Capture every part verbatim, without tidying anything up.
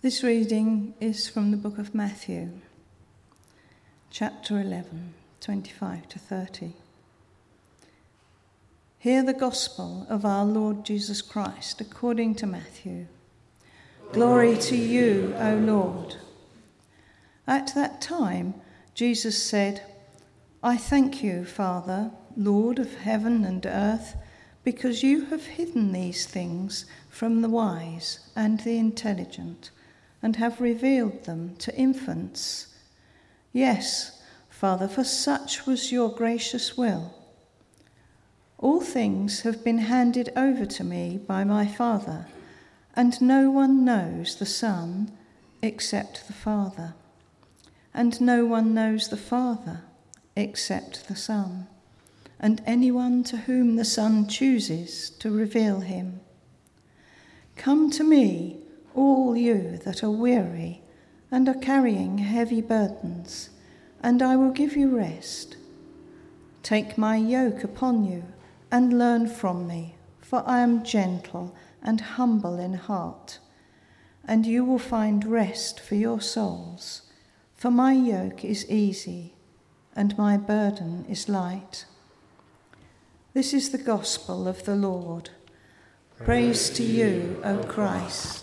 This reading is from the book of Matthew, chapter eleven, twenty-five to thirty. Hear the gospel of our Lord Jesus Christ according to Matthew. Glory to you, O Lord. At that time, Jesus said, I thank you, Father, Lord of heaven and earth, because you have hidden these things from the wise and the intelligent, and have revealed them to infants. Yes, Father, for such was your gracious will. All things have been handed over to me by my Father, and no one knows the Son except the Father, and no one knows the Father except the Son, and anyone to whom the Son chooses to reveal him. Come to me, all you that are weary and are carrying heavy burdens, and I will give you rest. Take my yoke upon you and learn from me, for I am gentle and humble in heart, and you will find rest for your souls. For my yoke is easy and my burden is light. This is the gospel of the Lord. Praise to you, O Christ.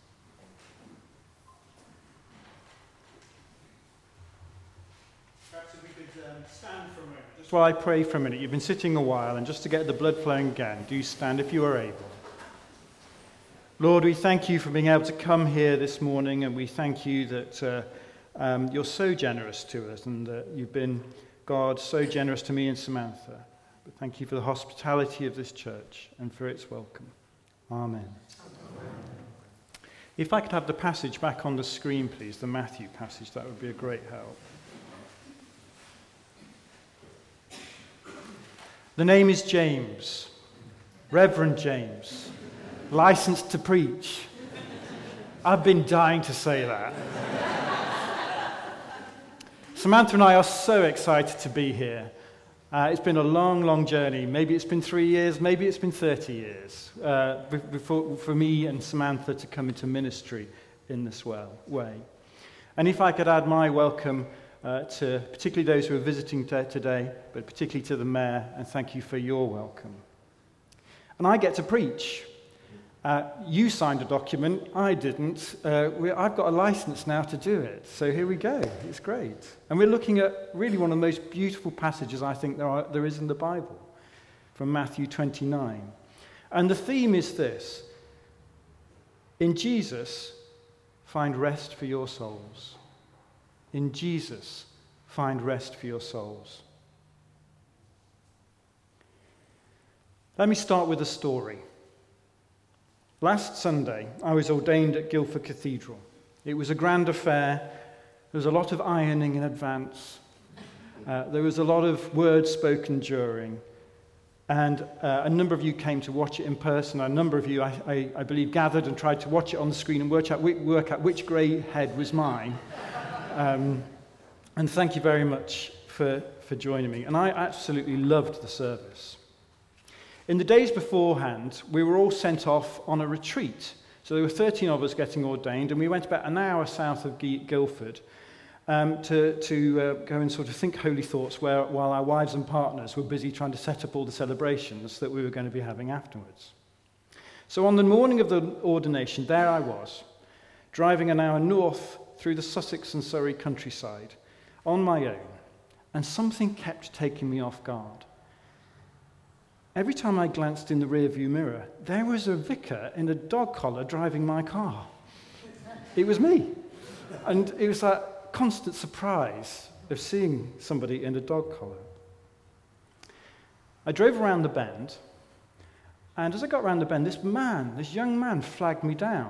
Just while I pray for a minute, you've been sitting a while, and just to get the blood flowing again, do stand if you are able. Lord, we thank you for being able to come here this morning, and we thank you that uh, um, you're so generous to us, and that you've been, God, so generous to me and Samantha. But thank you for the hospitality of this church and for its welcome. Amen. Amen. If I could have the passage back on the screen, please, the Matthew passage, that would be a great help. The name is James, Reverend James, licensed to preach. I've been dying to say that. Samantha and I are so excited to be here. Uh, it's been a long, long journey. Maybe it's been three years, maybe it's been thirty years uh, before, for me and Samantha to come into ministry in this well, way. And if I could add my welcome Uh, to particularly those who are visiting t- today, but particularly to the mayor, and thank you for your welcome. And I get to preach. Uh, you signed a document, I didn't. Uh, we, I've got a license now to do it, so here we go. It's great. And we're looking at really one of the most beautiful passages I think there, are, there is in the Bible, from Matthew twenty-nine. And the theme is this: in Jesus, find rest for your souls. In Jesus, find rest for your souls. Let me start with a story. Last Sunday, I was ordained at Guildford Cathedral. It was a grand affair. There was a lot of ironing in advance. Uh, there was a lot of words spoken during. And uh, a number of you came to watch it in person. A number of you, I, I, I believe, gathered and tried to watch it on the screen and work out, work out which grey head was mine. Um, and thank you very much for, for joining me. And I absolutely loved the service. In the days beforehand, we were all sent off on a retreat. So there were thirteen of us getting ordained, and we went about an hour south of Guildford um, to, to uh, go and sort of think holy thoughts where, while our wives and partners were busy trying to set up all the celebrations that we were going to be having afterwards. So on the morning of the ordination, there I was, driving an hour north through the Sussex and Surrey countryside on my own, and something kept taking me off guard. Every time I glanced in the rearview mirror, there was a vicar in a dog collar driving my car. It was me. And it was that constant surprise of seeing somebody in a dog collar. I drove around the bend, and as I got around the bend, this man, this young man, flagged me down.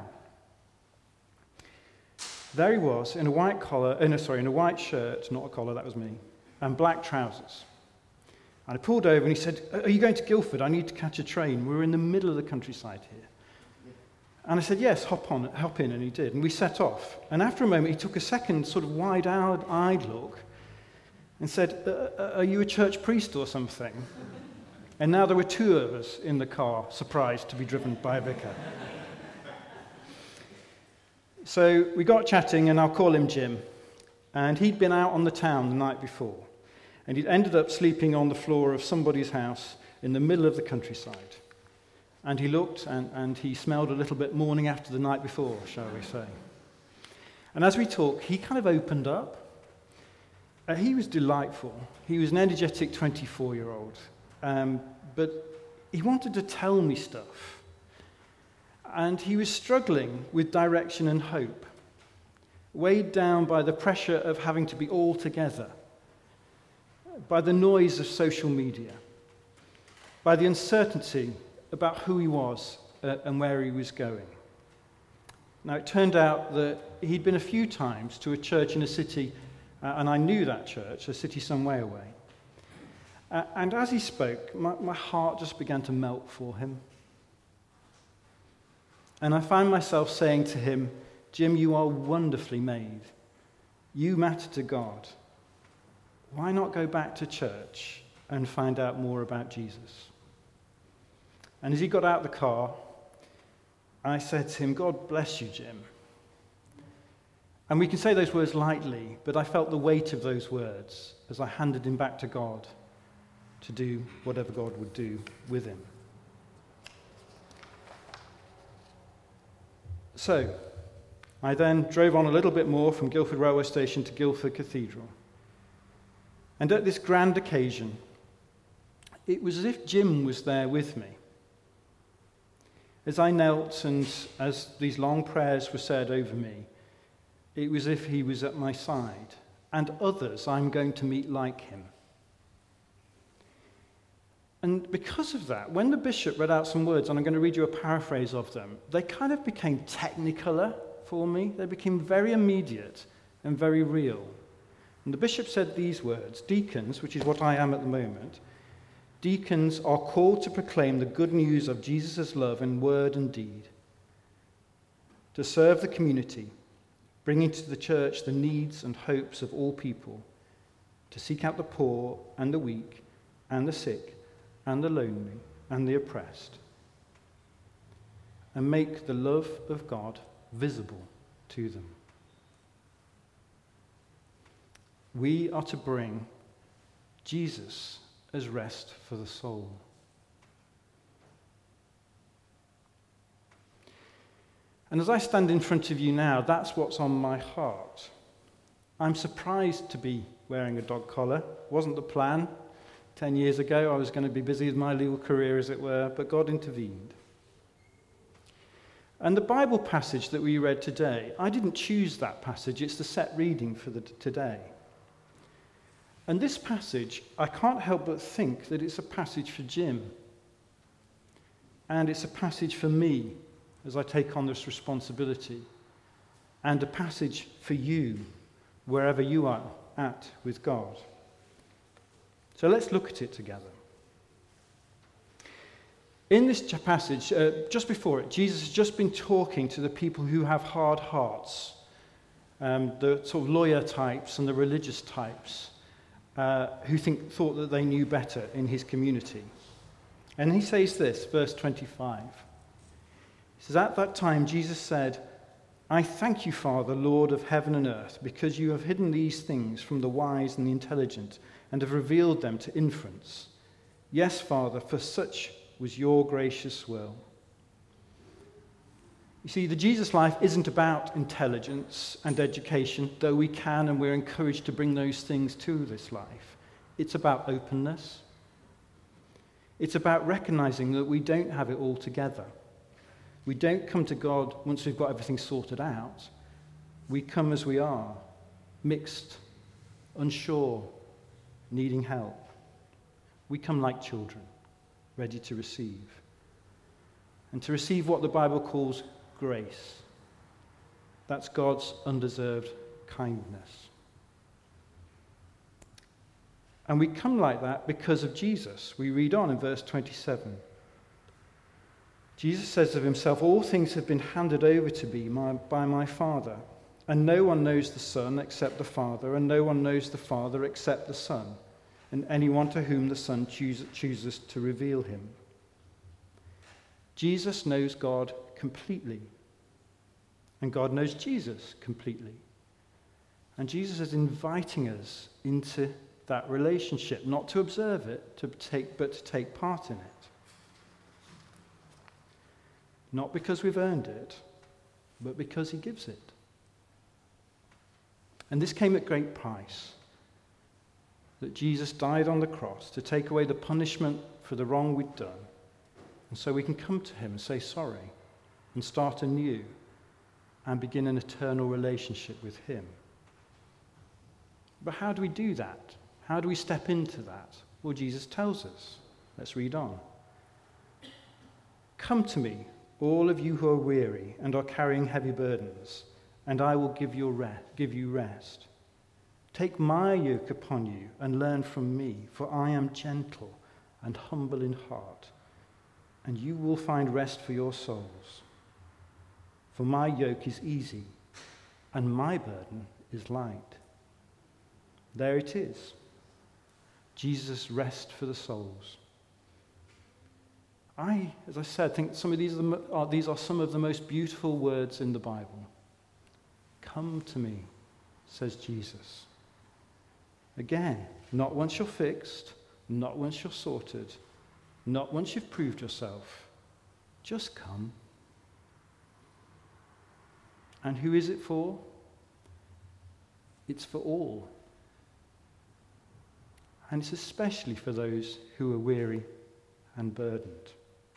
There he was, in a white collar, uh, no, sorry, in a white shirt, not a collar, that was me, and black trousers. And I pulled over and he said, are you going to Guildford? I need to catch a train. We're in the middle of the countryside here. And I said, yes, hop on, hop in, and he did. And we set off. And after a moment, he took a second sort of wide-eyed look and said, uh, are you a church priest or something? And now there were two of us in the car, surprised to be driven by a vicar. So we got chatting, and I'll call him Jim. And he'd been out on the town the night before. And he'd ended up sleeping on the floor of somebody's house in the middle of the countryside. And he looked, and, and he smelled a little bit morning after the night before, shall we say. And as we talked, he kind of opened up. Uh, he was delightful. He was an energetic twenty-four-year-old. Um, but he wanted to tell me stuff. And he was struggling with direction and hope, weighed down by the pressure of having to be all together, by the noise of social media, by the uncertainty about who he was uh, and where he was going. Now, it turned out that he'd been a few times to a church in a city, uh, and I knew that church, a city some way away. Uh, and as he spoke, my, my heart just began to melt for him. And I found myself saying to him, Jim, you are wonderfully made. You matter to God. Why not go back to church and find out more about Jesus? And as he got out of the car, I said to him, God bless you, Jim. And we can say those words lightly, but I felt the weight of those words as I handed him back to God to do whatever God would do with him. So, I then drove on a little bit more from Guildford Railway Station to Guildford Cathedral. And at this grand occasion, it was as if Jim was there with me. As I knelt and as these long prayers were said over me, it was as if he was at my side, and others I'm going to meet like him. And because of that, when the bishop read out some words, and I'm going to read you a paraphrase of them, they kind of became technicolor for me. They became very immediate and very real. And the bishop said these words, deacons, which is what I am at the moment, deacons are called to proclaim the good news of Jesus' love in word and deed, to serve the community, bringing to the church the needs and hopes of all people, to seek out the poor and the weak and the sick and the lonely and the oppressed, and make the love of God visible to them. We are to bring Jesus as rest for the soul. And as I stand in front of you now, that's what's on my heart. I'm surprised to be wearing a dog collar. Wasn't the plan. Ten years ago, I was going to be busy with my legal career, as it were, but God intervened. And the Bible passage that we read today, I didn't choose that passage. It's the set reading for the, today. And this passage, I can't help but think that it's a passage for Jim. And it's a passage for me as I take on this responsibility. And a passage for you, wherever you are at with God. So let's look at it together. In this passage, uh, just before it, Jesus has just been talking to the people who have hard hearts, um, the sort of lawyer types and the religious types, uh, who think thought that they knew better in his community. And he says this, verse twenty-five. He says, at that time Jesus said, I thank you, Father, Lord of heaven and earth, because you have hidden these things from the wise and the intelligent, and have revealed them to infants. Yes, Father, for such was your gracious will. You see, the Jesus life isn't about intelligence and education, though we can and we're encouraged to bring those things to this life. It's about openness. It's about recognizing that we don't have it all together. We don't come to God once we've got everything sorted out. We come as we are, mixed, unsure, needing help. We come like children, ready to receive. And to receive what the Bible calls grace. That's God's undeserved kindness. And we come like that because of Jesus. We read on in verse twenty-seven. Jesus says of himself, all things have been handed over to me by my Father. And no one knows the Son except the Father, and no one knows the Father except the Son, and anyone to whom the Son choose, chooses to reveal him. Jesus knows God completely. And God knows Jesus completely. And Jesus is inviting us into that relationship, not to observe it, to take, but to take part in it. Not because we've earned it, but because he gives it. And this came at great price. That Jesus died on the cross to take away the punishment for the wrong we'd done. And so we can come to him and say sorry and start anew and begin an eternal relationship with him. But how do we do that? How do we step into that? Well, Jesus tells us. Let's read on. Come to me, all of you who are weary and are carrying heavy burdens, and I will give you rest, give you rest. Take my yoke upon you and learn from me, for I am gentle and humble in heart, and you will find rest for your souls. For my yoke is easy, and my burden is light. There it is. Jesus' rest for the souls. I, as I said, think some of these are, the, are, these are some of the most beautiful words in the Bible. Come to me, says Jesus. Again, not once you're fixed, not once you're sorted, not once you've proved yourself. Just come. And who is it for? It's for all. And it's especially for those who are weary and burdened.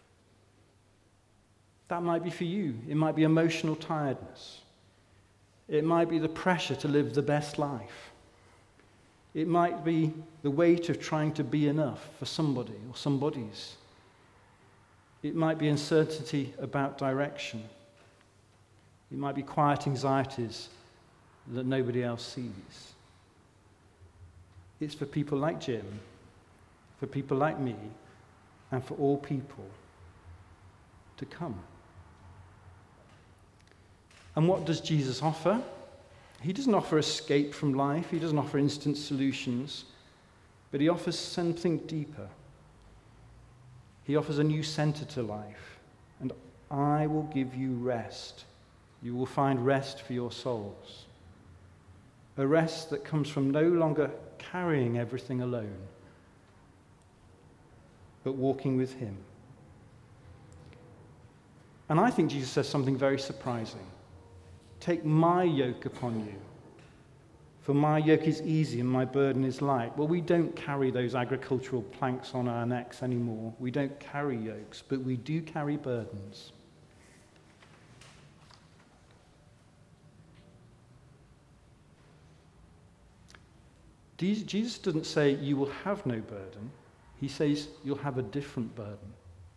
That might be for you. It might be emotional tiredness. It might be the pressure to live the best life. It might be the weight of trying to be enough for somebody or somebodies. It might be uncertainty about direction. It might be quiet anxieties that nobody else sees. It's for people like Jim, for people like me, and for all people to come. And what does Jesus offer? He doesn't offer escape from life. He doesn't offer instant solutions. But he offers something deeper. He offers a new center to life. And I will give you rest. You will find rest for your souls. A rest that comes from no longer carrying everything alone, but walking with him. And I think Jesus says something very surprising. Take my yoke upon you, for my yoke is easy and my burden is light. Well, we don't carry those agricultural planks on our necks anymore. We don't carry yokes, but we do carry burdens. Jesus doesn't say you will have no burden. He says you'll have a different burden.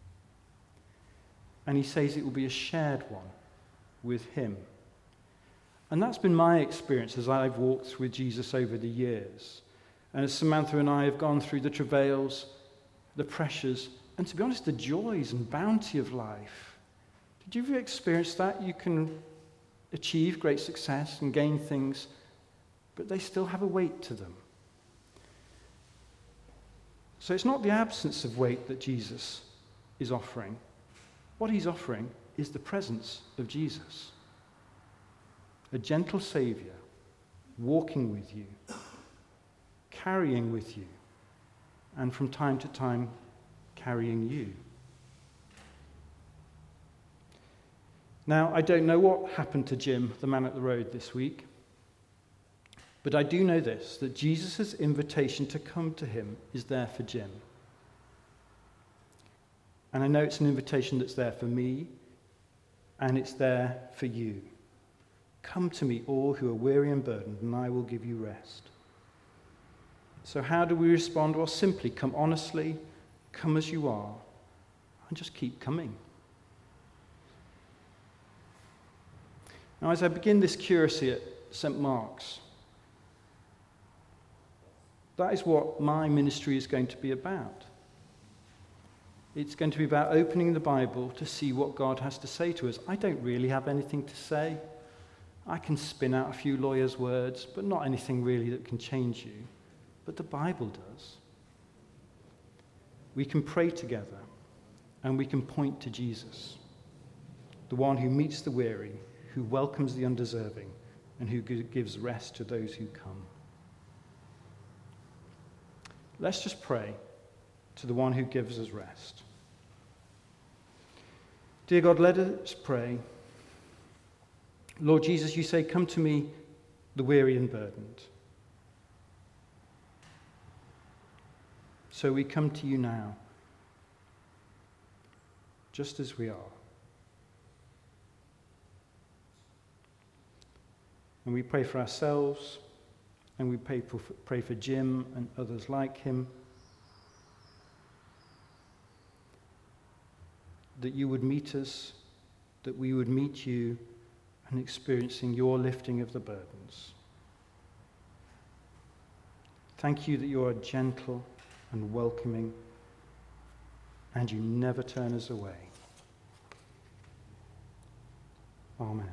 And he says it will be a shared one with him. And that's been my experience as I've walked with Jesus over the years. And as Samantha and I have gone through the travails, the pressures, and to be honest, the joys and bounty of life. Did you ever experience that? You can achieve great success and gain things, but they still have a weight to them. So it's not the absence of weight that Jesus is offering. What he's offering is the presence of Jesus. A gentle Savior walking with you, carrying with you, and from time to time carrying you. Now, I don't know what happened to Jim, the man at the road, this week. But I do know this, that Jesus' invitation to come to him is there for Jim. And I know it's an invitation that's there for me, and it's there for you. Come to me, all who are weary and burdened, and I will give you rest. So how do we respond? Well, simply come honestly, come as you are, and just keep coming. Now, as I begin this curacy at Saint Mark's, that is what my ministry is going to be about. It's going to be about opening the Bible to see what God has to say to us. I don't really have anything to say. I can spin out a few lawyers' words, but not anything really that can change you. But the Bible does. We can pray together, and we can point to Jesus, the one who meets the weary, who welcomes the undeserving and who gives rest to those who come. Let's just pray to the one who gives us rest. Dear God, let us pray. Lord Jesus, you say, come to me, the weary and burdened. So we come to you now, just as we are. And we pray for ourselves, and we pray for, pray for Jim and others like him, that you would meet us, that we would meet you, and experiencing your lifting of the burdens. Thank you that you are gentle and welcoming, and you never turn us away. Amen.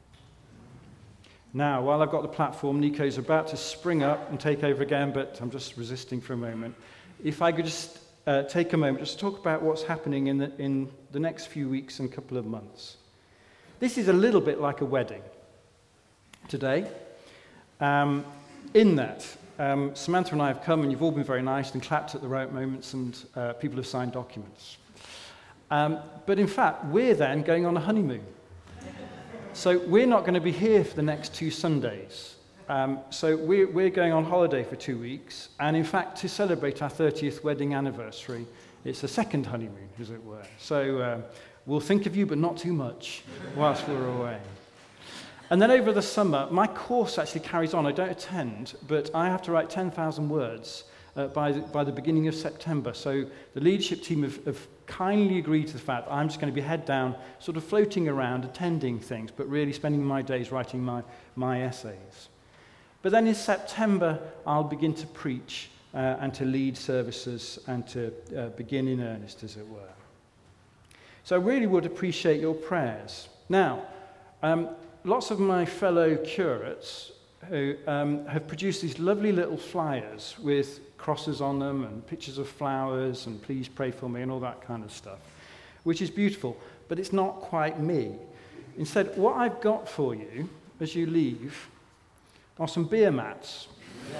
Now, while I've got the platform, Nico's about to spring up and take over again, but I'm just resisting for a moment. If I could just uh, take a moment just to talk about what's happening in the, in the next few weeks and couple of months. This is a little bit like a wedding today. Um, in that, um, Samantha and I have come, and you've all been very nice and clapped at the right moments, and uh, people have signed documents. Um, but in fact, we're then going on a honeymoon. So we're not going to be here for the next two Sundays. Um, so we're, we're going on holiday for two weeks. And in fact, to celebrate our thirtieth wedding anniversary, it's a second honeymoon, as it were. So uh, we'll think of you, but not too much, whilst we're away. And then over the summer, my course actually carries on. I don't attend, but I have to write ten thousand words uh, by, the, by the beginning of September. So the leadership team have, have kindly agreed to the fact that I'm just going to be head down, sort of floating around, attending things, but really spending my days writing my, my essays. But then in September, I'll begin to preach uh, and to lead services and to uh, begin in earnest, as it were. So I really would appreciate your prayers. Now, um, lots of my fellow curates who um, have produced these lovely little flyers with crosses on them and pictures of flowers and please pray for me and all that kind of stuff, which is beautiful, but it's not quite me. Instead, what I've got for you as you leave are some beer mats.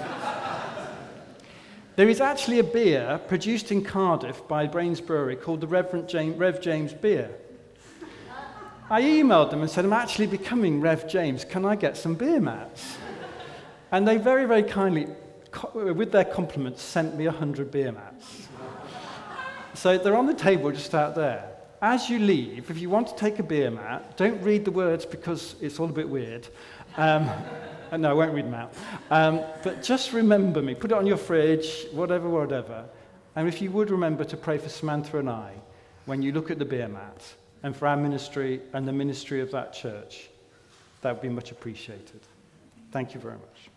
There is actually a beer produced in Cardiff by Brains Brewery called the Reverend James, Rev James Beer. I emailed them and said, I'm actually becoming Rev James. Can I get some beer mats? And they very, very kindly, with their compliments, sent me one hundred beer mats. So they're on the table just out there. As you leave, if you want to take a beer mat, don't read the words because it's all a bit weird. Um, no, I won't read them out. Um, but just remember me. Put it on your fridge, whatever, whatever. And if you would remember to pray for Samantha and I when you look at the beer mat, and for our ministry and the ministry of that church, that would be much appreciated. Thank you very much.